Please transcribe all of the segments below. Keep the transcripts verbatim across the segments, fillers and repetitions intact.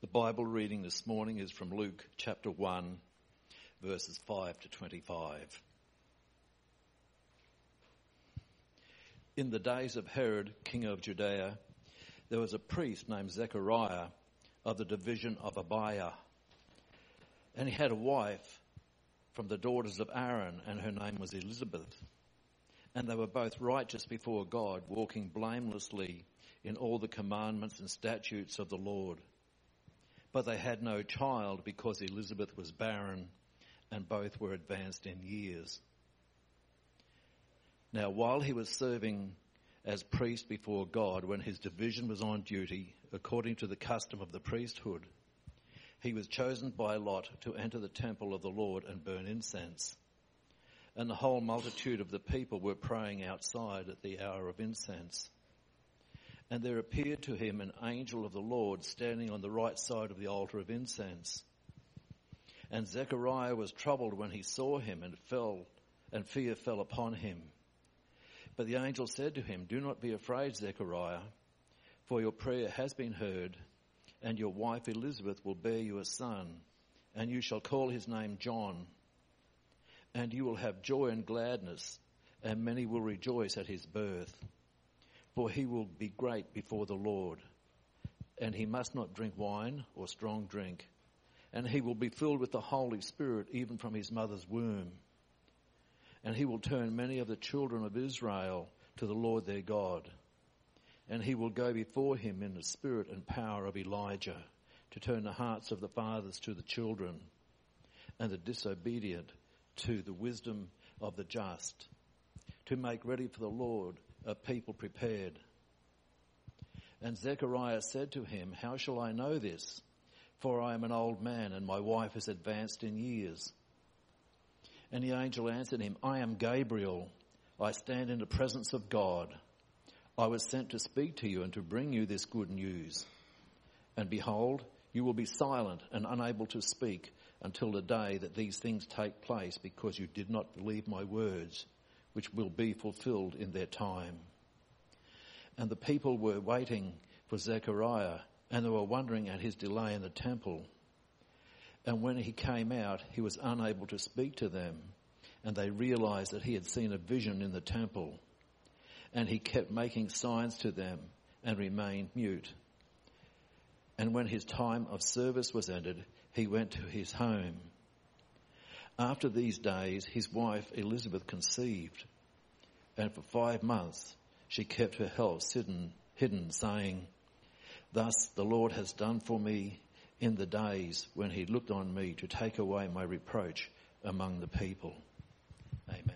The Bible reading this morning is from Luke chapter one, verses five to twenty-five. In the days of Herod, king of Judea, there was a priest named Zechariah of the division of Abiah. And he had a wife from the daughters of Aaron, and her name was Elizabeth. And they were both righteous before God, walking blamelessly in all the commandments and statutes of the Lord. But they had no child because Elizabeth was barren, and both were advanced in years. Now, while he was serving as priest before God, when his division was on duty, according to the custom of the priesthood, he was chosen by lot to enter the temple of the Lord and burn incense. And the whole multitude of the people were praying outside at the hour of incense. And there appeared to him an angel of the Lord standing on the right side of the altar of incense. And Zechariah was troubled when he saw him, and fell, and fear fell upon him. But the angel said to him, "Do not be afraid, Zechariah, for your prayer has been heard, and your wife Elizabeth will bear you a son, and you shall call his name John. And you will have joy and gladness, and many will rejoice at his birth. For he will be great before the Lord, and he must not drink wine or strong drink, and he will be filled with the Holy Spirit even from his mother's womb. And he will turn many of the children of Israel to the Lord their God. And he will go before him in the spirit and power of Elijah, to turn the hearts of the fathers to the children, and the disobedient to the wisdom of the just, to make ready for the Lord a people prepared." And Zechariah said to him, "How shall I know this? For I am an old man, and my wife is advanced in years." And the angel answered him, "I am Gabriel. I stand in the presence of God. I was sent to speak to you and to bring you this good news. And behold, you will be silent and unable to speak until the day that these things take place, because you did not believe my words, which will be fulfilled in their time." And the people were waiting for Zechariah, and they were wondering at his delay in the temple. And when he came out, he was unable to speak to them, and they realized that he had seen a vision in the temple. And he kept making signs to them and remained mute. And when his time of service was ended, he went to his home. After these days, his wife Elizabeth conceived, and for five months she kept her health hidden, hidden, saying, "Thus the Lord has done for me in the days when he looked on me to take away my reproach among the people." Amen.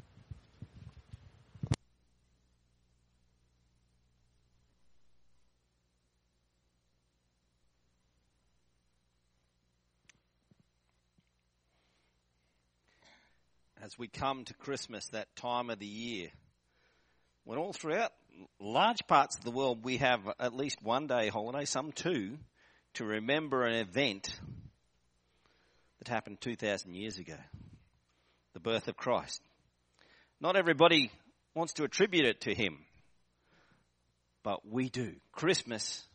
As we come to Christmas, that time of the year, when all throughout large parts of the world we have at least one day holiday, some two, to remember an event that happened two thousand years ago, the birth of Christ. Not everybody wants to attribute it to him, but we do. Christmas,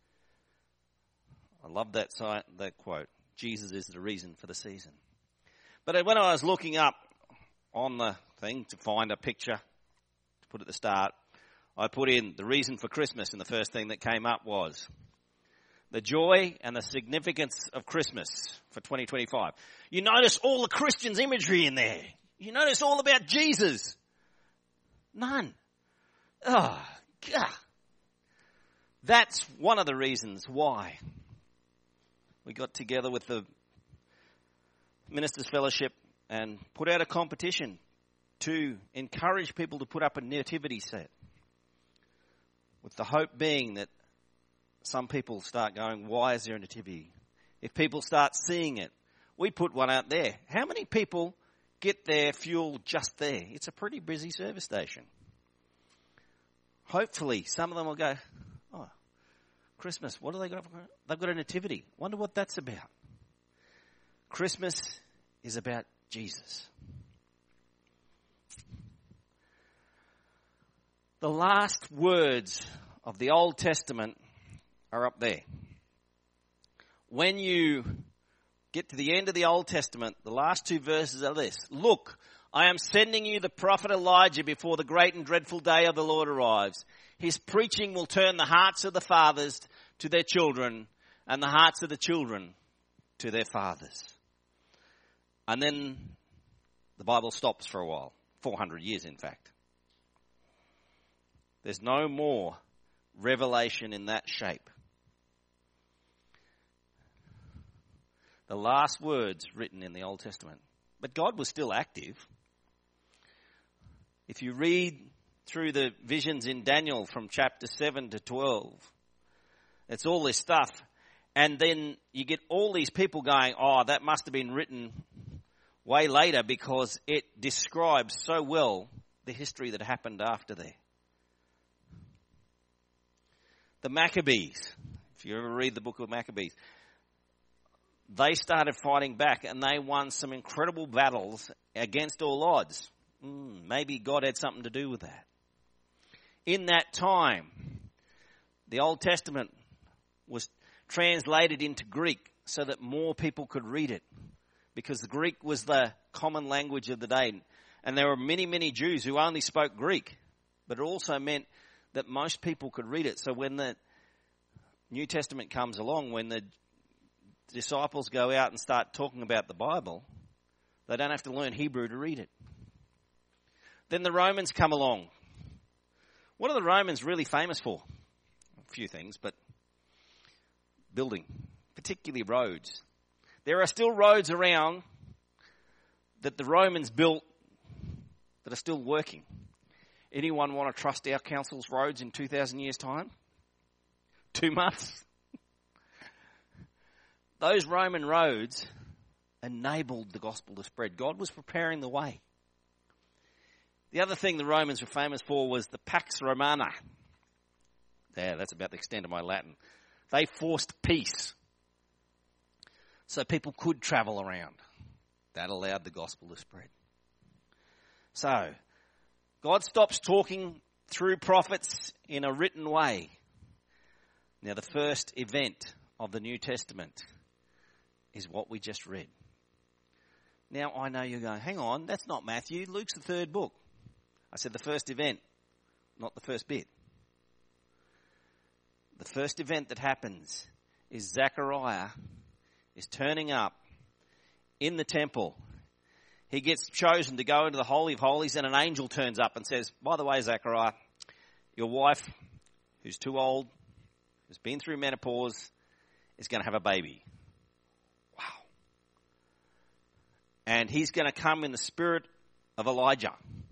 I love that, that quote, Jesus is the reason for the season. But when I was looking up on the thing to find a picture to put at the start, I put in the reason for Christmas, and the first thing that came up was the joy and the significance of Christmas for twenty twenty-five. You notice all the Christians' imagery in there. You notice all about Jesus. None. Oh, God. That's one of the reasons why we got together with the Ministers' Fellowship and put out a competition to encourage people to put up a nativity set, with the hope being that some people start going, "Why is there a nativity?" If people start seeing it, we put one out there. How many people get their fuel just there? It's a pretty busy service station. Hopefully some of them will go, "Oh, Christmas, what do they got? They've got a nativity. Wonder what that's about." Christmas is about Jesus. The last words of the Old Testament are up there. when you get to the end of the Old Testament, the last two verses are this. Look, I am sending you the prophet Elijah before the great and dreadful day of the Lord arrives. His preaching will turn the hearts of the fathers to their children and the hearts of the children to their fathers. And then the Bible stops for a while, four hundred years in fact. There's no more revelation in that shape. The last words written in the Old Testament. But God was still active. If you read through the visions in Daniel from chapter seven to twelve, it's all this stuff. And then you get all these people going, oh, that must have been written way later because it describes so well the history that happened after there. The Maccabees, if you ever read the book of Maccabees, they started fighting back and they won some incredible battles against all odds. Mm, maybe God had something to do with that. In that time, the Old Testament was translated into Greek so that more people could read it, because the Greek was the common language of the day. And there were many, many Jews who only spoke Greek, but it also meant that most people could read it. So when the New Testament comes along, when the disciples go out and start talking about the Bible, they don't have to learn Hebrew to read it. Then the Romans come along. What are the Romans really famous for? A few things, but building, particularly roads. There are still roads around that the Romans built that are still working. Anyone want to trust our council's roads in two thousand years' time? Two months? Those Roman roads enabled the gospel to spread. God was preparing the way. The other thing the Romans were famous for was the Pax Romana. There, that's about the extent of my Latin. They forced peace so people could travel around. That allowed the gospel to spread. So, God stops talking through prophets in a written way. Now, the first event of the New Testament is what we just read. Now, I know you're going, hang on, that's not Matthew. Luke's the third book. I said the first event, not the first bit. The first event that happens is Zechariah is turning up in the temple. He gets chosen to go into the Holy of Holies, and an angel turns up and says, by the way, Zechariah, your wife, who's too old, who's been through menopause, is going to have a baby. Wow. And he's going to come in the spirit of Elijah.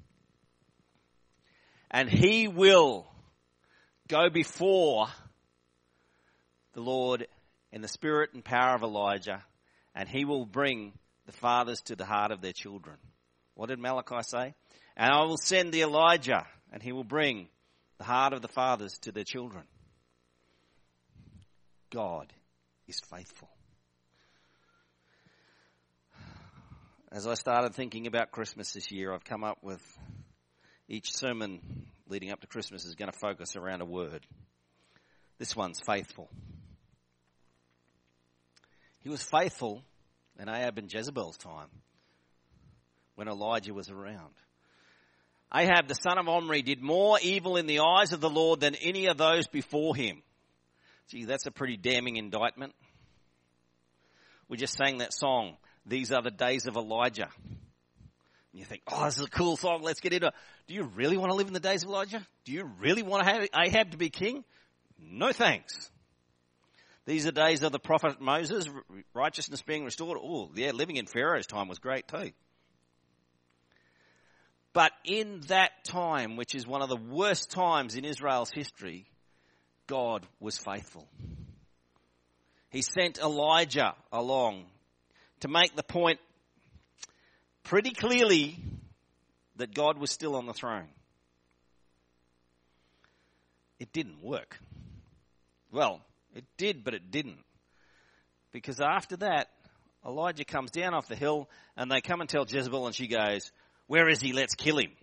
And he will go before the Lord in the spirit and power of Elijah, and he will bring the fathers to the heart of their children. What did Malachi say? And I will send the Elijah, and he will bring the heart of the fathers to their children. God is faithful. As I started thinking about Christmas this year, I've come up with each sermon leading up to Christmas is going to focus around a word. This one's faithful. He was faithful in Ahab and Jezebel's time when Elijah was around. Ahab, the son of Omri, did more evil in the eyes of the Lord than any of those before him. Gee, that's a pretty damning indictment. We just sang that song, These Are the Days of Elijah. And you think, oh, this is a cool song, let's get into it. Do you really want to live in the days of Elijah? Do you really want to have Ahab to be king? No thanks. These are days of the prophet Moses, righteousness being restored. Oh, yeah, living in Pharaoh's time was great too. But in that time, which is one of the worst times in Israel's history, God was faithful. He sent Elijah along to make the point pretty clearly that God was still on the throne. It didn't work. Well, it did, but it didn't. Because after that, Elijah comes down off the hill and they come and tell Jezebel, and she goes, where is he? Let's kill him.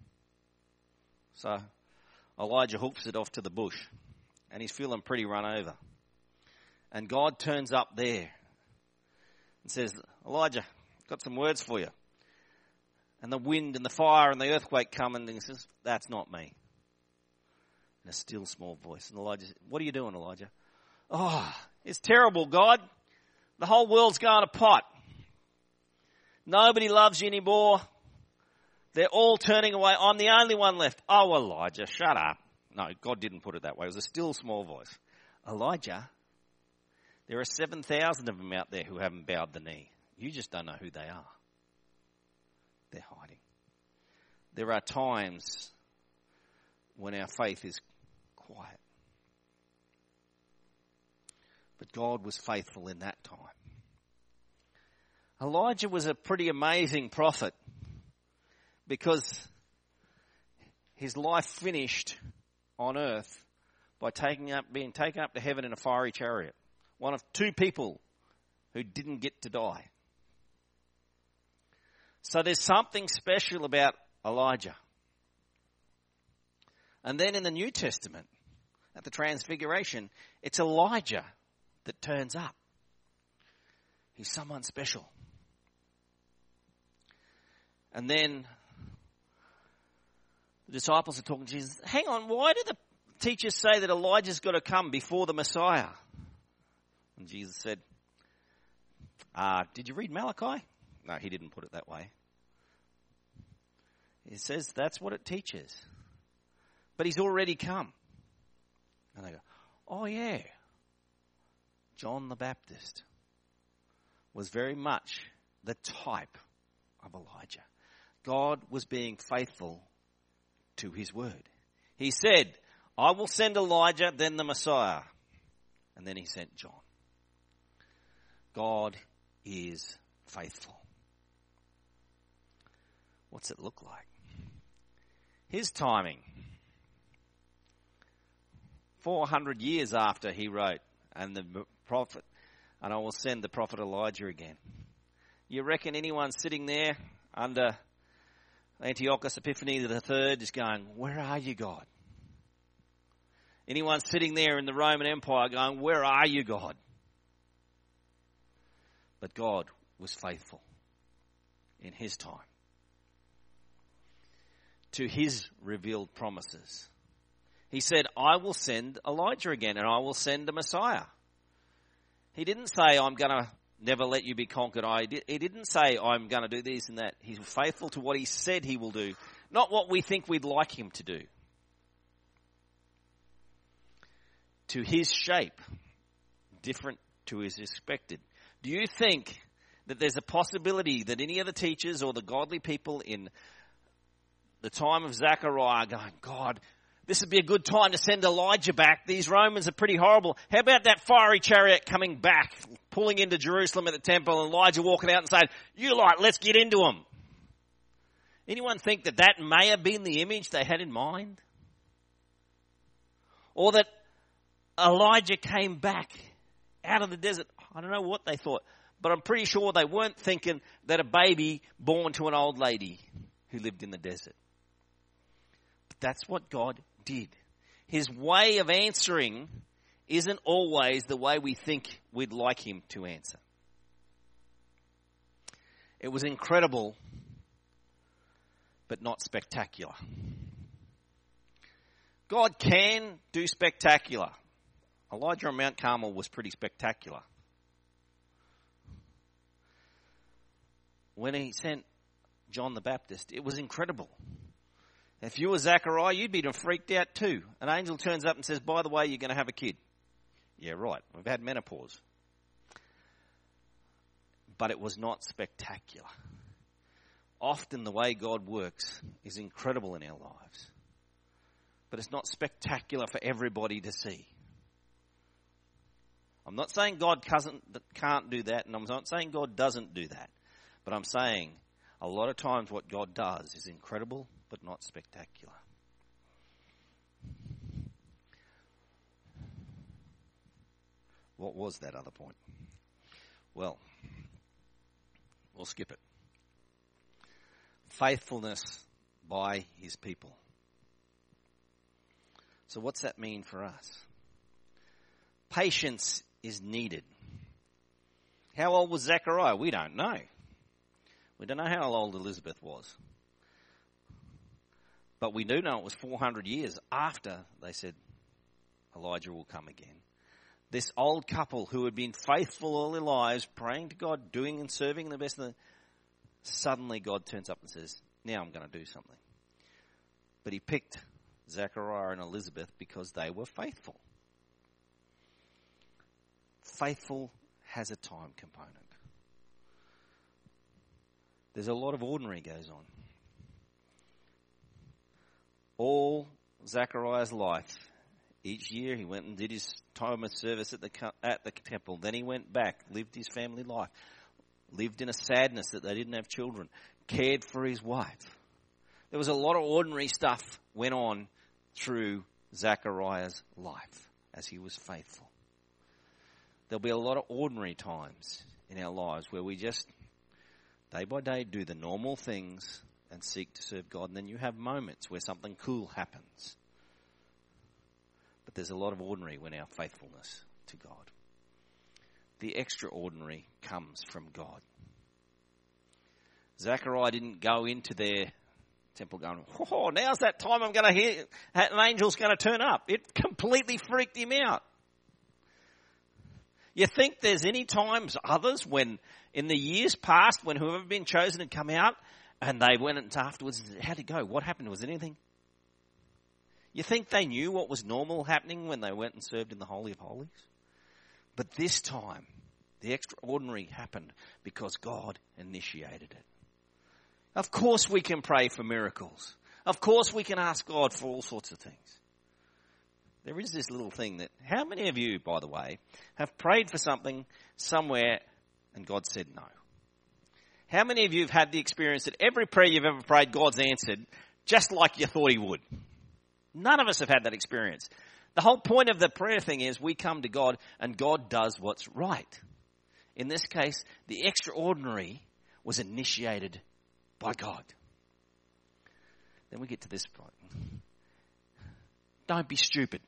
So Elijah hooks it off to the bush and he's feeling pretty run over. And God turns up there and says, Elijah, got some words for you. And the wind and the fire and the earthquake come, and he says, that's not me. In a still small voice. And Elijah says, what are you doing, Elijah? Oh, it's terrible, God. The whole world's going to pot. Nobody loves you anymore. They're all turning away. I'm the only one left. Oh, Elijah, shut up. No, God didn't put it that way. It was a still small voice. Elijah, there are seven thousand of them out there who haven't bowed the knee. You just don't know who they are. They're hiding. There are times when our faith is quiet. But God was faithful in that time. Elijah was a pretty amazing prophet because his life finished on earth by taking up, being taken up to heaven in a fiery chariot. One of two people who didn't get to die. So there's something special about Elijah. And then in the New Testament, at the Transfiguration, it's Elijah that turns up. He's someone special. And then the disciples are talking to Jesus. Hang on, why do the teachers say that Elijah's got to come before the Messiah? And Jesus said, uh, did you read Malachi? No, he didn't put it that way. He says that's what it teaches. But he's already come. And they go, oh yeah. John the Baptist was very much the type of Elijah. God was being faithful to his word. He said, I will send Elijah, then the Messiah. And then he sent John. God is faithful. What's it look like? His timing. four hundred years after he wrote, and the prophet, and I will send the prophet Elijah again. You reckon anyone sitting there under Antiochus Epiphanes the third is going, where are you, God? Anyone sitting there in the Roman Empire going, where are you, God? But God was faithful in his time to his revealed promises. He said, I will send Elijah again, and I will send a Messiah. He didn't say, I'm going to never let you be conquered. I did, he didn't say, I'm going to do this and that. He's faithful to what he said he will do, not what we think we'd like him to do. To his shape, different to his expected. Do you think that there's a possibility that any of the teachers or the godly people in the time of Zechariah are going, God, this would be a good time to send Elijah back. These Romans are pretty horrible. How about that fiery chariot coming back, pulling into Jerusalem at the temple, and Elijah walking out and saying, you lot, let's get into them. Anyone think that that may have been the image they had in mind? Or that Elijah came back out of the desert? I don't know what they thought, but I'm pretty sure they weren't thinking that a baby born to an old lady who lived in the desert. But that's what God did. His way of answering isn't always the way we think we'd like him to answer. It was incredible, but not spectacular. God can do spectacular. Elijah on Mount Carmel was pretty spectacular. When he sent John the Baptist, it was incredible. If you were Zechariah, you'd be freaked out too. An angel turns up and says, by the way, you're going to have a kid. Yeah, right. We've had menopause. But it was not spectacular. Often the way God works is incredible in our lives. But it's not spectacular for everybody to see. I'm not saying God can't do that, and I'm not saying God doesn't do that. But I'm saying a lot of times what God does is incredible, but not spectacular. What was that other point? Well, we'll skip it. Faithfulness by his people. So what's that mean for us? Patience is needed. How old was Zechariah? We don't know. We don't know how old Elizabeth was. But we do know it was four hundred years after they said Elijah will come again. This old couple who had been faithful all their lives, praying to God, doing and serving the best of the... Suddenly God turns up and says, now I'm going to do something. But he picked Zechariah and Elizabeth because they were faithful. Faithful has a time component. There's a lot of ordinary goes on. All Zechariah's life, each year he went and did his time of service at the at the temple. Then he went back, lived his family life, lived in a sadness that they didn't have children, cared for his wife. There was a lot of ordinary stuff went on through Zechariah's life as he was faithful. There'll be a lot of ordinary times in our lives where we just, day by day, do the normal things and seek to serve God. And then you have moments where something cool happens. But there's a lot of ordinary when our faithfulness to God. The extraordinary comes from God. Zechariah didn't go into their temple going, oh, now's that time I'm going to hear an angel's going to turn up. It completely freaked him out. You think there's any times others when, in the years past, when whoever had been chosen had come out and they went and afterwards, how'd it go? What happened? Was anything? You think they knew what was normal happening when they went and served in the Holy of Holies? But this time, the extraordinary happened because God initiated it. Of course we can pray for miracles. Of course we can ask God for all sorts of things. There is this little thing that, how many of you, by the way, have prayed for something somewhere and God said no? How many of you have had the experience that every prayer you've ever prayed, God's answered just like you thought he would? None of us have had that experience. The whole point of the prayer thing is we come to God and God does what's right. In this case, the extraordinary was initiated by God. Then we get to this point. Don't be stupid.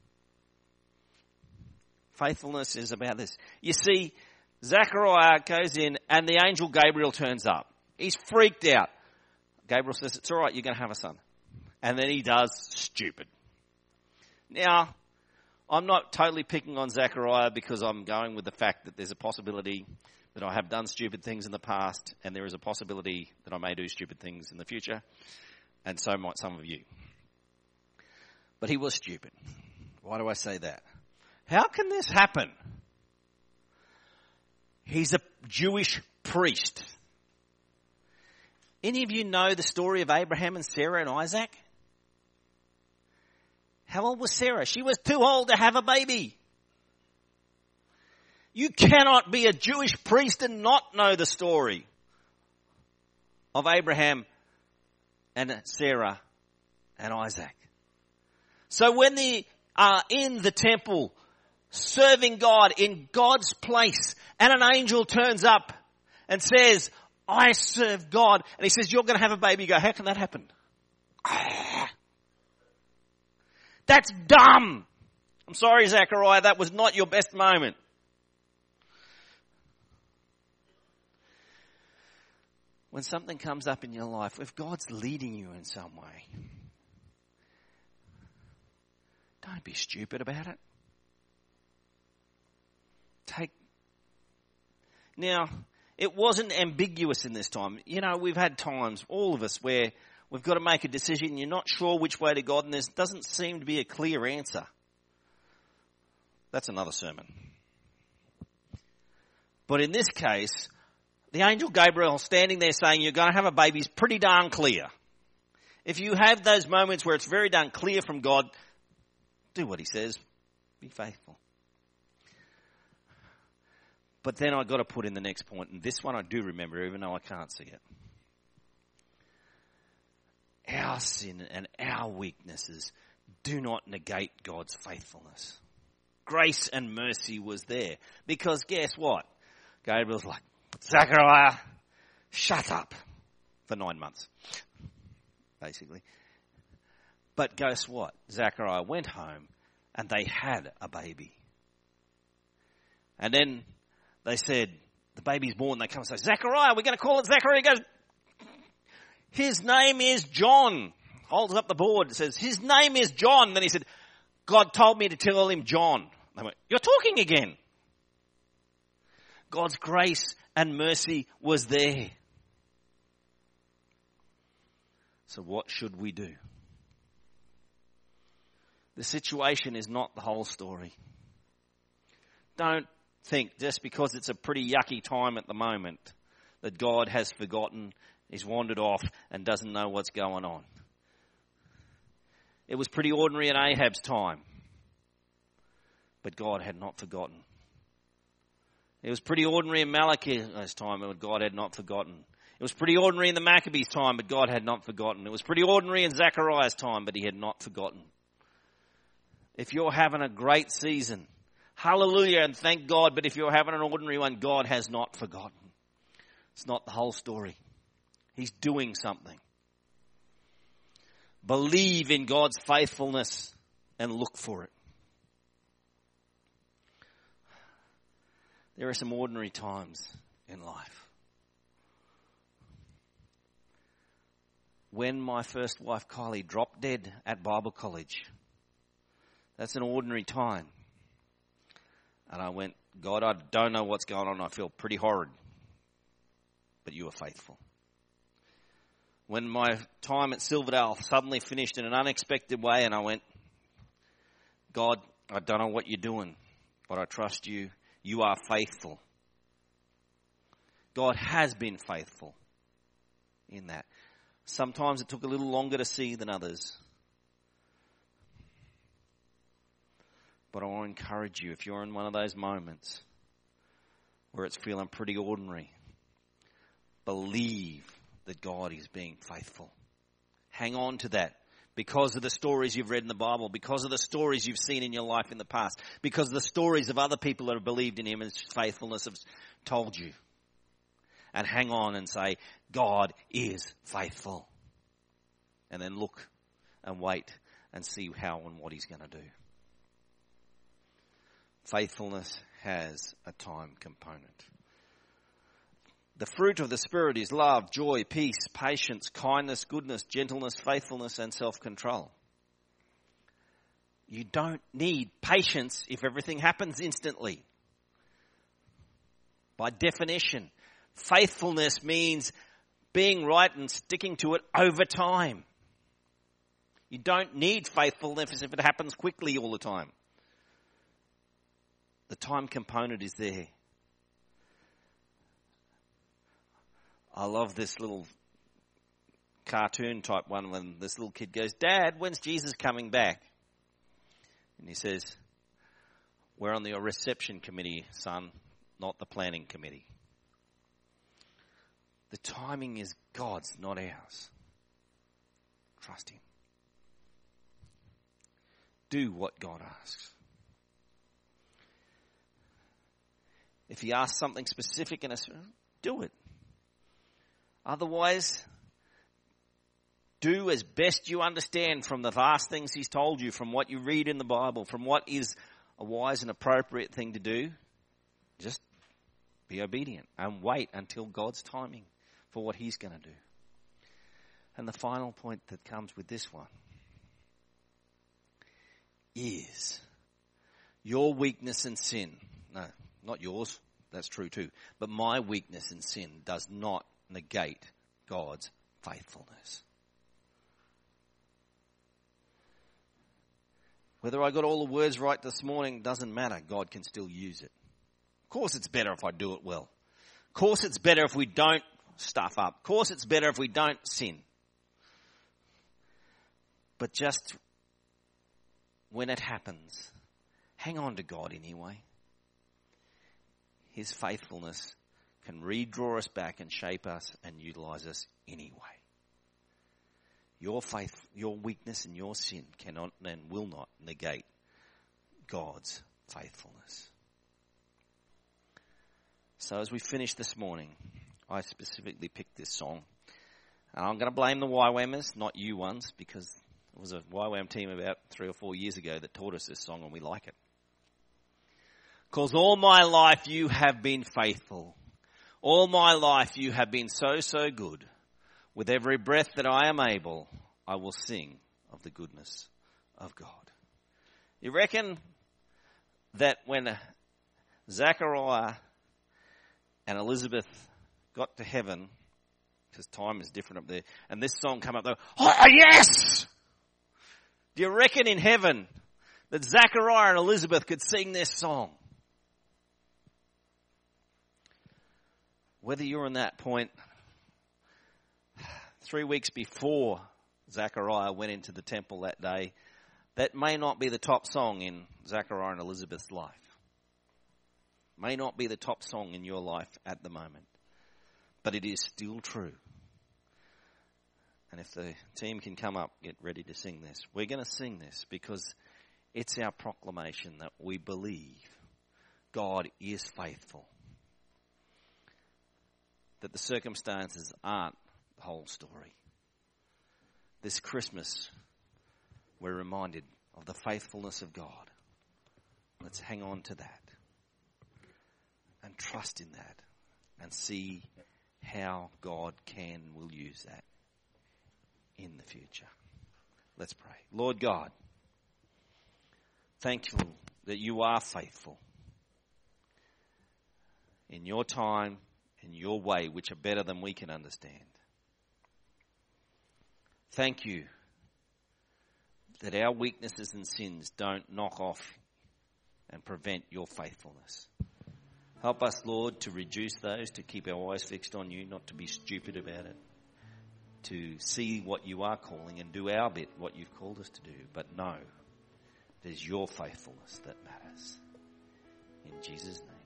Faithfulness is about this. You see, Zechariah goes in and the angel Gabriel turns up. He's freaked out. Gabriel says, it's all right, you're going to have a son. And then he does stupid. Now, I'm not totally picking on Zechariah because I'm going with the fact that there's a possibility that I have done stupid things in the past and there is a possibility that I may do stupid things in the future. And so might some of you. But he was stupid. Why do I say that? How can this happen? He's a Jewish priest. Any of you know the story of Abraham and Sarah and Isaac? How old was Sarah? She was too old to have a baby. You cannot be a Jewish priest and not know the story of Abraham and Sarah and Isaac. So when they are in the temple serving God in God's place and an angel turns up and says, I serve God, and he says, you're going to have a baby, you go, how can that happen? Ah, that's dumb. I'm sorry, Zechariah, that was not your best moment. When something comes up in your life, if God's leading you in some way, don't be stupid about it. Take. Now, it wasn't ambiguous in this time. You know, we've had times, all of us, where we've got to make a decision. You're not sure which way to God, and there doesn't seem to be a clear answer. That's another sermon. But in this case, the angel Gabriel standing there saying you're going to have a baby is pretty darn clear. If you have those moments where it's very darn clear from God, do what he says. Be faithful. But then I've got to put in the next point, and this one I do remember even though I can't see it. Our sin and our weaknesses do not negate God's faithfulness. Grace and mercy was there. Because guess what? Gabriel's like, Zechariah, shut up. For nine months. Basically. But guess what? Zechariah went home and they had a baby. And then they said, the baby's born. They come and say, Zechariah, we're going to call it Zechariah. He goes, his name is John. Holds up the board. Says, his name is John. Then he said, God told me to tell him John. They went, you're talking again. God's grace and mercy was there. So what should we do? The situation is not the whole story. Don't think just because it's a pretty yucky time at the moment that God has forgotten, he's wandered off and doesn't know what's going on. It was pretty ordinary in Ahab's time, but God had not forgotten. It was pretty ordinary in Malachi's time, but God had not forgotten. It was pretty ordinary in the Maccabees' time, but God had not forgotten. It was pretty ordinary in Zechariah's time, but he had not forgotten. If you're having a great season, hallelujah and thank God, but if you're having an ordinary one, God has not forgotten. It's not the whole story. He's doing something. Believe in God's faithfulness and look for it. There are some ordinary times in life. When my first wife Kylie dropped dead at Bible college, that's an ordinary time. And I went, God, I don't know what's going on. I feel pretty horrid. But you are faithful. When my time at Silverdale suddenly finished in an unexpected way, and I went, God, I don't know what you're doing, but I trust you. You are faithful. God has been faithful in that. Sometimes it took a little longer to see than others. But I want to encourage you, if you're in one of those moments where it's feeling pretty ordinary, believe that God is being faithful. Hang on to that because of the stories you've read in the Bible, because of the stories you've seen in your life in the past, because of the stories of other people that have believed in him and his faithfulness have told you. And hang on and say, God is faithful. And then look and wait and see how and what he's going to do. Faithfulness has a time component. The fruit of the Spirit is love, joy, peace, patience, kindness, goodness, gentleness, faithfulness, and self-control. You don't need patience if everything happens instantly. By definition, faithfulness means being right and sticking to it over time. You don't need faithfulness if it happens quickly all the time. The time component is there. I love this little cartoon type one when this little kid goes, Dad, when's Jesus coming back? And he says, we're on the reception committee, son, not the planning committee. The timing is God's, not ours. Trust him. Do what God asks. If he asks something specific in a, do it. Otherwise, do as best you understand from the vast things he's told you, from what you read in the Bible, from what is a wise and appropriate thing to do. Just be obedient and wait until God's timing for what he's going to do. And the final point that comes with this one is your weakness and sin. No, not yours. That's true too. But my weakness and sin does not negate God's faithfulness. Whether I got all the words right this morning doesn't matter. God can still use it. Of course it's better if I do it well. Of course it's better if we don't stuff up. Of course it's better if we don't sin. But just when it happens, hang on to God anyway. His faithfulness can redraw us back and shape us and utilize us anyway. Your faith, your weakness and your sin cannot and will not negate God's faithfulness. So as we finish this morning, I specifically picked this song. And I'm going to blame the Y WAMers, not you ones, because it was a Y WAM team about three or four years ago that taught us this song and we like it. Because all my life you have been faithful. All my life you have been so, so good. With every breath that I am able, I will sing of the goodness of God. You reckon that when Zachariah and Elizabeth got to heaven, because time is different up there, and this song came up, they were, oh yes! Do you reckon in heaven that Zachariah and Elizabeth could sing this song? Whether you're in that point, three weeks before Zachariah went into the temple that day, that may not be the top song in Zachariah and Elizabeth's life. May not be the top song in your life at the moment. But it is still true. And if the team can come up, get ready to sing this. We're going to sing this because it's our proclamation that we believe God is faithful. That the circumstances aren't the whole story. This Christmas, we're reminded of the faithfulness of God. Let's hang on to that and trust in that and see how God can and will use that in the future. Let's pray. Lord God, thankful that you are faithful in your time, in your way, which are better than we can understand. Thank you that our weaknesses and sins don't knock off and prevent your faithfulness. Help us, Lord, to reduce those, to keep our eyes fixed on you, not to be stupid about it, to see what you are calling and do our bit, what you've called us to do, but know it is your faithfulness that matters. In Jesus' name.